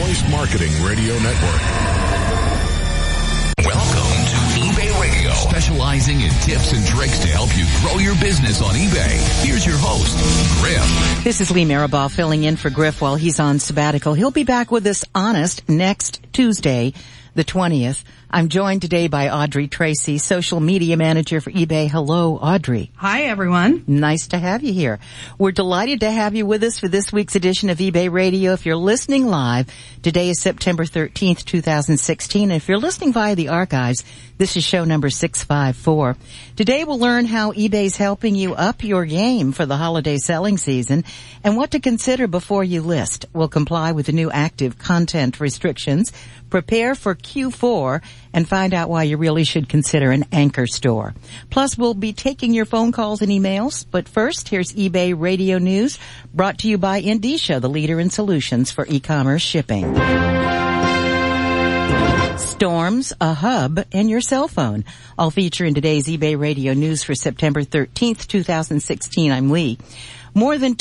Voice Marketing Radio Network. Welcome to eBay Radio, specializing in tips and tricks to help you grow your business on eBay. Here's your host, Griff. This is Lee Maribal filling in for Griff while he's on sabbatical. He'll be back with us honest next Tuesday, the 20th. I'm joined today by Audrey Tracy, social media manager for eBay. Hello, Audrey. Hi, everyone. Nice to have you here. We're delighted to have you with us for this week's edition of eBay Radio. If you're listening live, today is September 13th, 2016. And if you're listening via the archives, this is show number 654. Today we'll learn how eBay's helping you up your game for the holiday selling season and what to consider before you list. We'll comply with the new active content restrictions, prepare for Q4, and find out why you really should consider an anchor store. Plus, we'll be taking your phone calls and emails. But first, here's eBay Radio News, brought to you by Endicia, the leader in solutions for e-commerce shipping. Storms, a hub, and your cell phone. I'll feature in today's eBay Radio News for September 13th, 2016. I'm Lee. More than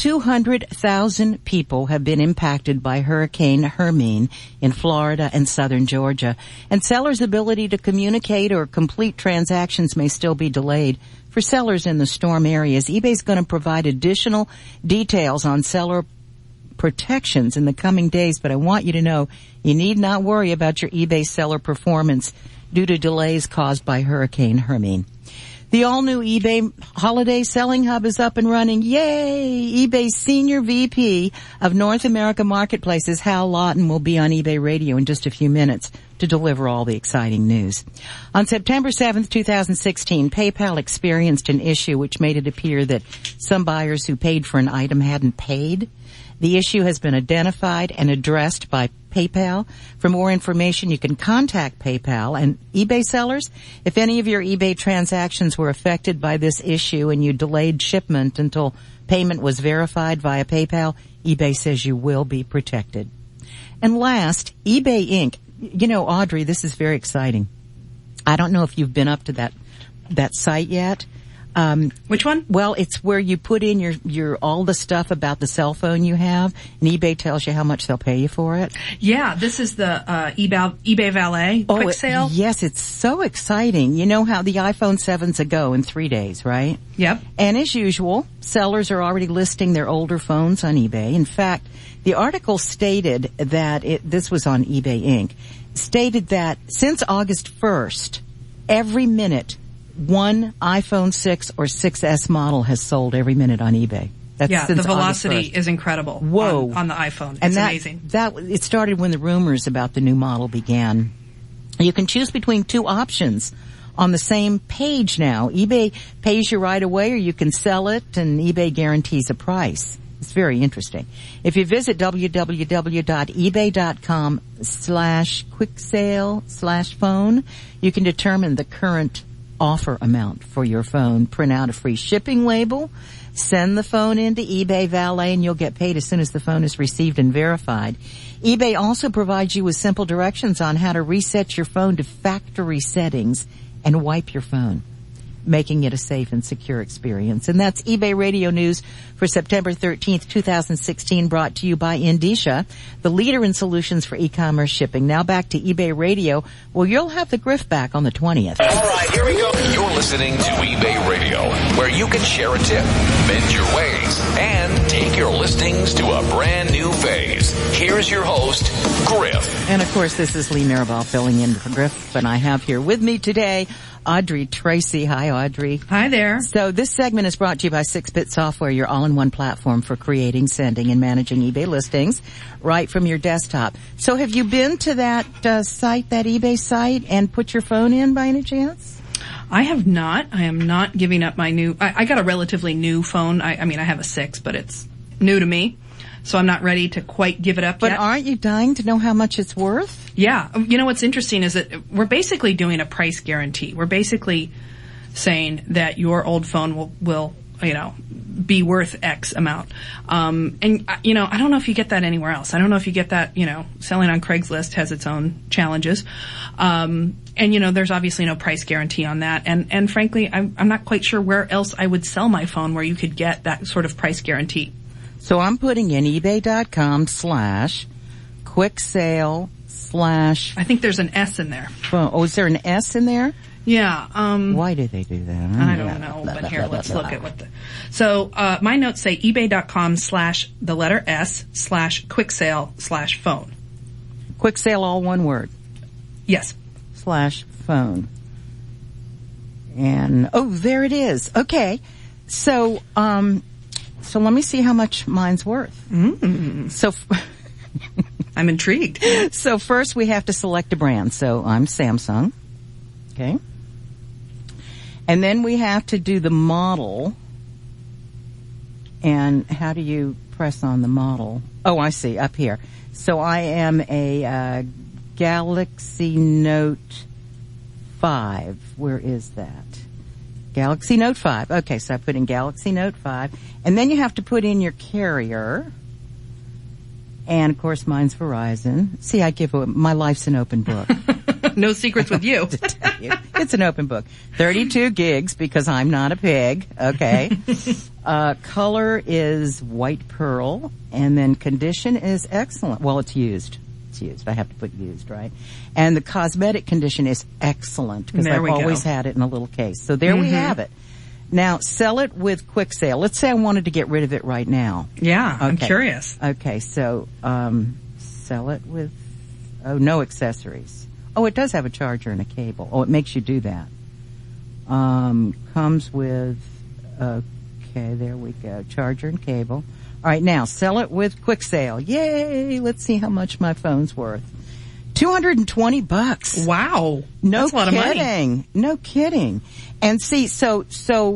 200,000 people have been impacted by Hurricane Hermine in Florida and southern Georgia, and sellers' ability to communicate or complete transactions may still be delayed. For sellers in the storm areas, eBay's going to provide additional details on seller protections in the coming days, but I want you to know you need not worry about your eBay seller performance due to delays caused by Hurricane Hermine. The all-new eBay Holiday Selling Hub is up and running. Yay! eBay's Senior VP of North America Marketplaces, Hal Lawton, will be on eBay Radio in just a few minutes to deliver all the exciting news. On September 7th, 2016, PayPal experienced an issue which made it appear that some buyers who paid for an item hadn't paid. The issue has been identified and addressed by PayPal. For more information, you can contact PayPal. And eBay sellers, if any of your eBay transactions were affected by this issue and you delayed shipment until payment was verified via PayPal, eBay says you will be protected. And last, eBay Inc. You know, Audrey, this is very exciting. I don't know if you've been up to that site yet. Which one? Well, it's where you put in your all the stuff about the cell phone you have, and eBay tells you how much they'll pay you for it. Yeah, this is the eBay Valet quick sale. Yes, it's so exciting. You know how the iPhone 7's a go in 3 days, right? Yep. And as usual, sellers are already listing their older phones on eBay. In fact, the article stated that this was on eBay Inc., stated that since August 1st, every minute one iPhone 6 or 6S model has sold every minute on eBay. That's the velocity is incredible. Whoa. On the iPhone. It's amazing. It started when the rumors about the new model began. You can choose between two options on the same page now. eBay pays you right away, or you can sell it, and eBay guarantees a price. It's very interesting. If you visit www.ebay.com/quicksale/phone, you can determine the current offer amount for your phone, print out a free shipping label, send the phone into eBay Valet, and you'll get paid as soon as the phone is received and verified. eBay also provides you with simple directions on how to reset your phone to factory settings and wipe your phone, making it a safe and secure experience. And that's eBay Radio News for September 13th, 2016, brought to you by Endicia, the leader in solutions for e-commerce shipping. Now back to eBay Radio. Well, you'll have the Griff back on the 20th. All right, here we go. You're listening to eBay Radio, where you can share a tip, mend your ways, and take your listings to a brand new phase. Here's your host, Griff. And of course, this is Lee Maribal filling in for Griff, and I have here with me today Audrey Tracy. Hi, Audrey. Hi there. So this segment is brought to you by 6-Bit Software, your all-in-one platform for creating, sending, and managing eBay listings right from your desktop. So have you been to that site, that eBay site, and put your phone in by any chance? I have not. I am not giving up my new... I got a relatively new phone. I mean, I have a 6, but it's new to me. So I'm not ready to quite give it up yet. But aren't you dying to know how much it's worth? Yeah. You know what's interesting is that we're basically doing a price guarantee. We're basically saying that your old phone will be worth X amount. And I don't know if you get that anywhere else. I don't know if you get that, selling on Craigslist has its own challenges. And there's obviously no price guarantee on that. And frankly, I'm not quite sure where else I would sell my phone where you could get that sort of price guarantee. So I'm putting in ebay.com/quicksale/phone. quicksale / I think there's an S in there. Oh, is there an S in there? Yeah. Why did they do that? I don't know, but here, let's look at what so, my notes say ebay.com / the letter S / quicksale / phone. Quicksale, all one word. Yes. / phone. And, oh, there it is. Okay. So let me see how much mine's worth. So, I'm intrigued. So first we have to select a brand. So I'm Samsung. Okay. And then we have to do the model. And how do you press on the model? Oh, I see, up here. So I am a Galaxy Note 5. Where is that? Galaxy Note 5. Okay, so I put in Galaxy Note 5. And then you have to put in your carrier. And, of course, mine's Verizon. See, my life's an open book. No secrets with you. It's an open book. 32 gigs because I'm not a pig. Okay. Color is white pearl. And then condition is excellent. Well, it's used. It's used. I have to put used, right? And the cosmetic condition is excellent because I've always had it in a little case. So there we have it. Now, sell it with quick sale. Let's say I wanted to get rid of it right now. Yeah, okay. I'm curious. Okay, so sell it with, no accessories. Oh, it does have a charger and a cable. Oh, it makes you do that. Comes with, okay, there we go, charger and cable. All right, now, sell it with quick sale. Yay! Let's see how much my phone's worth. $220. Wow. No That's a lot of money. No kidding. And see, so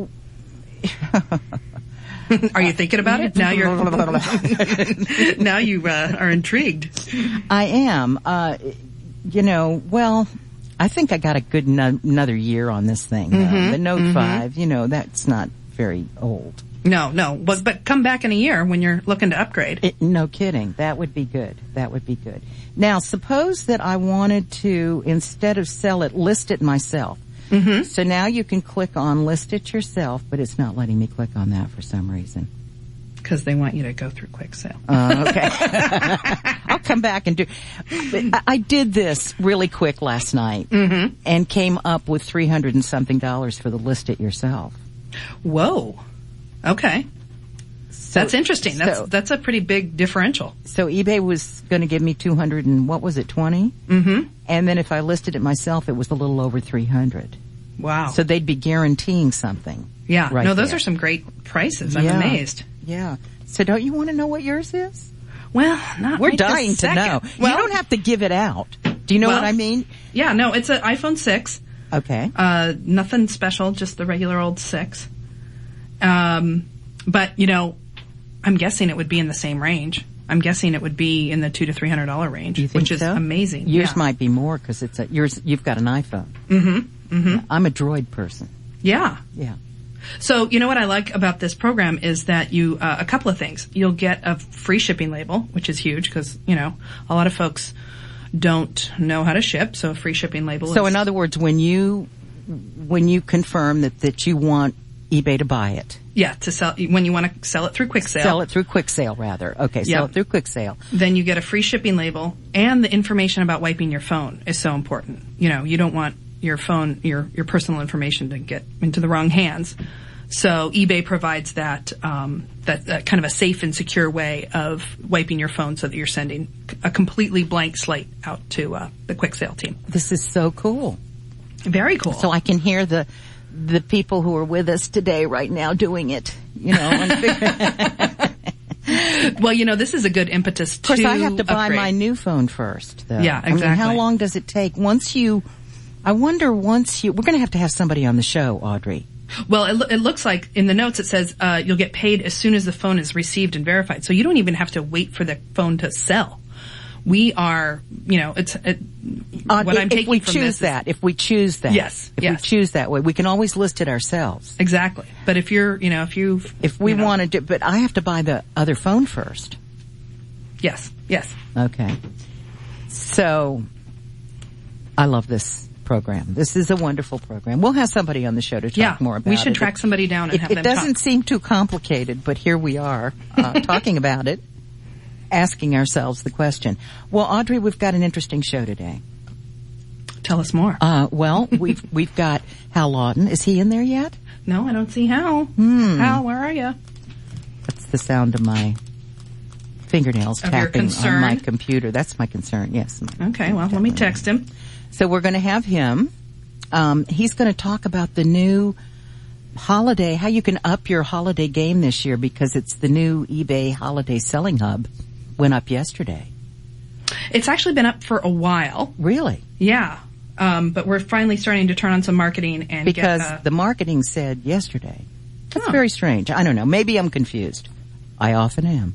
are you thinking about it? Now now you are intrigued. I am. Well, I think I got a good another year on this thing. The Note 5, that's not very old. No. But come back in a year when you're looking to upgrade. No kidding. That would be good. Now, suppose that I wanted to, instead of sell it, list it myself. So now you can click on list it yourself, but it's not letting me click on that for some reason. Because they want you to go through quick sale. Okay. I'll come back and do. I did this really quick last night and came up with $300 and something for the list it yourself. Whoa. Okay. So, that's interesting. That's a pretty big differential. So eBay was going to give me 200 and what was it, 20? And then if I listed it myself, it was a little over 300. Wow. So they'd be guaranteeing something. Yeah. Right those there. are some great prices. I'm amazed. Yeah. So don't you want to know what yours is? Well, not We're right dying this to know. Well, you don't have to give it out. Do you know what I mean? Yeah, no, it's an iPhone 6. Okay. Nothing special, just the regular old 6. But, I'm guessing it would be in the same range. I'm guessing it would be in the $200 to $300 range, which is amazing. Yours might be more because you've got an iPhone. I'm a Droid person. Yeah. Yeah. So, what I like about this program is that a couple of things. You'll get a free shipping label, which is huge because, a lot of folks don't know how to ship, so a free shipping label So in other words, when you confirm that you want eBay to buy it. Yeah, to sell, when you want to sell it through quick sale. Sell it through quick sale, rather. Okay, sell it through quick sale. Then you get a free shipping label, and the information about wiping your phone is so important. You don't want your phone, your personal information to get into the wrong hands. So eBay provides that kind of a safe and secure way of wiping your phone so that you're sending a completely blank slate out to the quick sale team. This is so cool. Very cool. So I can hear the people who are with us today right now doing it, Well, this is a good impetus to Of course, I have to buy upgrade. my new phone first, though. Yeah, exactly. How long does it take? we're going to have somebody on the show, Audrey. Well, it looks like in the notes it says you'll get paid as soon as the phone is received and verified. So you don't even have to wait for the phone to sell. We are, what I'm taking from this. If we choose that. Yes. If we choose that way, we can always list it ourselves. Exactly. But if we want to do, but I have to buy the other phone first. Yes. Okay. So, I love this program. This is a wonderful program. We'll have somebody on the show to talk more about it. We should track somebody down and have them talk. It doesn't seem too complicated, but here we are, talking about it. asking ourselves the question. Well, Audrey, we've got an interesting show today. Tell us more. Well, we've got Hal Lawton. Is he in there yet? No, I don't see Hal. Hal, where are you? That's the sound of my fingernails tapping on my computer. That's my concern, yes. Okay, well, let me text him. So we're going to have him. He's going to talk about the new holiday, how you can up your holiday game this year, because it's the new eBay Holiday Selling Hub went up yesterday. It's actually been up for a while. Really? Yeah. But we're finally starting to turn on some marketing and because the marketing said yesterday. That's very strange. I don't know. Maybe I'm confused. I often am.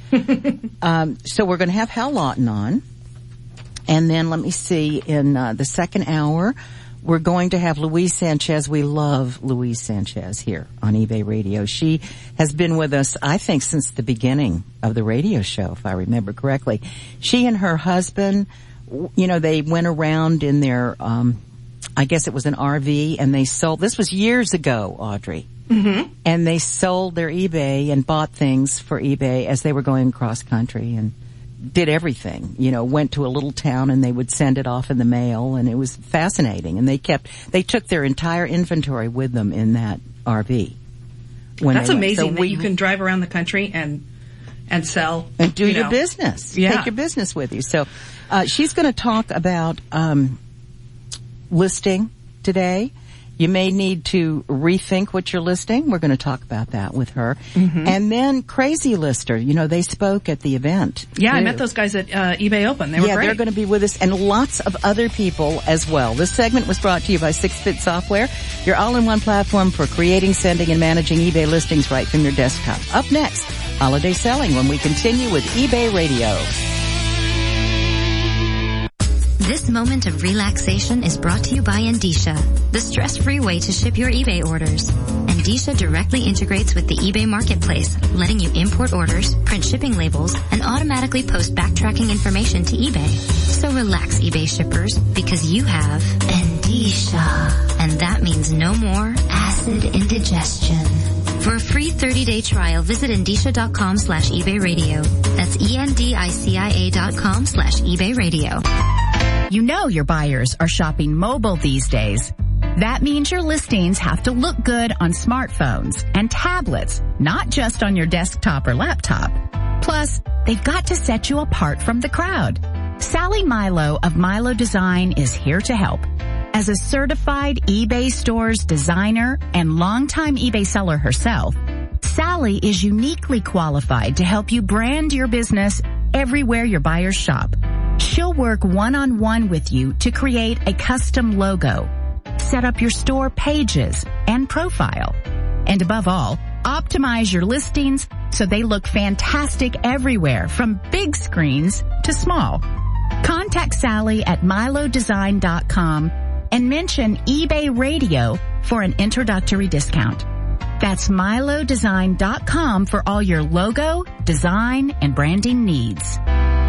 So we're going to have Hal Lawton on. And then let me see, in the second hour, we're going to have Louise Sanchez. We love Louise Sanchez here on eBay Radio. She has been with us, I think, since the beginning of the radio show, if I remember correctly. She and her husband, you know, they went around in their, I guess it was an RV, and they sold, this was years ago, Audrey. Mm-hmm. And they sold their eBay and bought things for eBay as they were going cross country and did everything, you know, went to a little town and they would send it off in the mail, and it was fascinating. And they took their entire inventory with them in that RV. That's amazing that you can drive around the country and sell. And do your business. Yeah. Take your business with you. So, she's going to talk about, listing today. You may need to rethink what you're listing. We're going to talk about that with her. Mm-hmm. And then Crazy Lister, you know, they spoke at the event. Yeah, too. I met those guys at eBay Open. They were great. They're going to be with us, and lots of other people as well. This segment was brought to you by 6fit Software, your all-in-one platform for creating, sending, and managing eBay listings right from your desktop. Up next, holiday selling when we continue with eBay Radio. This moment of relaxation is brought to you by Endicia, the stress-free way to ship your eBay orders. Endicia directly integrates with the eBay marketplace, letting you import orders, print shipping labels, and automatically post backtracking information to eBay. So relax, eBay shippers, because you have Endicia. And that means no more acid indigestion. For a free 30-day trial, visit Endicia.com/eBay Radio. That's ENDICIA.com/eBay Radio. You know your buyers are shopping mobile these days. That means your listings have to look good on smartphones and tablets, not just on your desktop or laptop. Plus, they've got to set you apart from the crowd. Sally Milo of Milo Design is here to help. As a certified eBay Stores designer and longtime eBay seller herself, Sally is uniquely qualified to help you brand your business everywhere your buyers shop. She'll work one-on-one with you to create a custom logo, set up your store pages and profile, and above all, optimize your listings so they look fantastic everywhere, from big screens to small. Contact Sally at milodesign.com and mention eBay Radio for an introductory discount. That's milodesign.com for all your logo, design, and branding needs.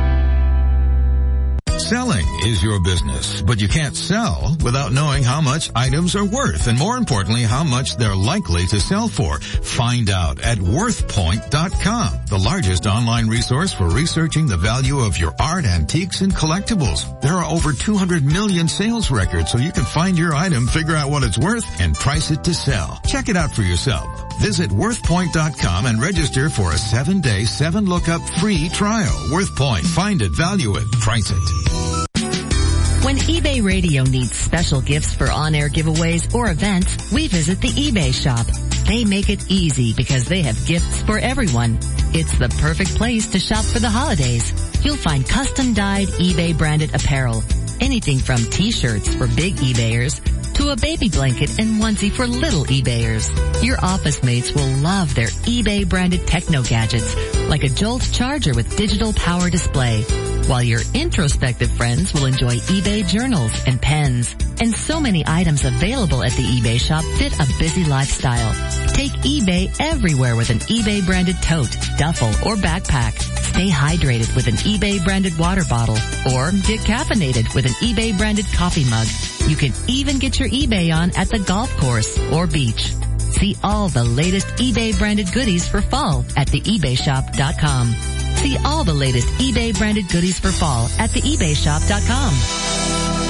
Selling is your business, but you can't sell without knowing how much items are worth, and more importantly, how much they're likely to sell for. Find out at worthpoint.com, the largest online resource for researching the value of your art, antiques, and collectibles. There are over 200 million sales records, so you can find your item, figure out what it's worth, and price it to sell. Check it out for yourself. Visit worthpoint.com and register for a 7-day, 7-lookup free trial. WorthPoint. Find it, value it, price it. When eBay Radio needs special gifts for on-air giveaways or events, we visit the eBay shop. They make it easy because they have gifts for everyone. It's the perfect place to shop for the holidays. You'll find custom-dyed eBay-branded apparel. Anything from T-shirts for big eBayers to a baby blanket and onesie for little eBayers. Your office mates will love their eBay-branded techno gadgets, like a Jolt charger with digital power display, while your introspective friends will enjoy eBay journals and pens. And so many items available at the eBay shop fit a busy lifestyle. Take eBay everywhere with an eBay-branded tote, duffel, or backpack. Stay hydrated with an eBay-branded water bottle, or get caffeinated with an eBay-branded coffee mug. You can even get your eBay on at the golf course or beach. See all the latest eBay-branded goodies for fall at theebayshop.com. See See all the latest eBay branded goodies for fall at theebayshop.com.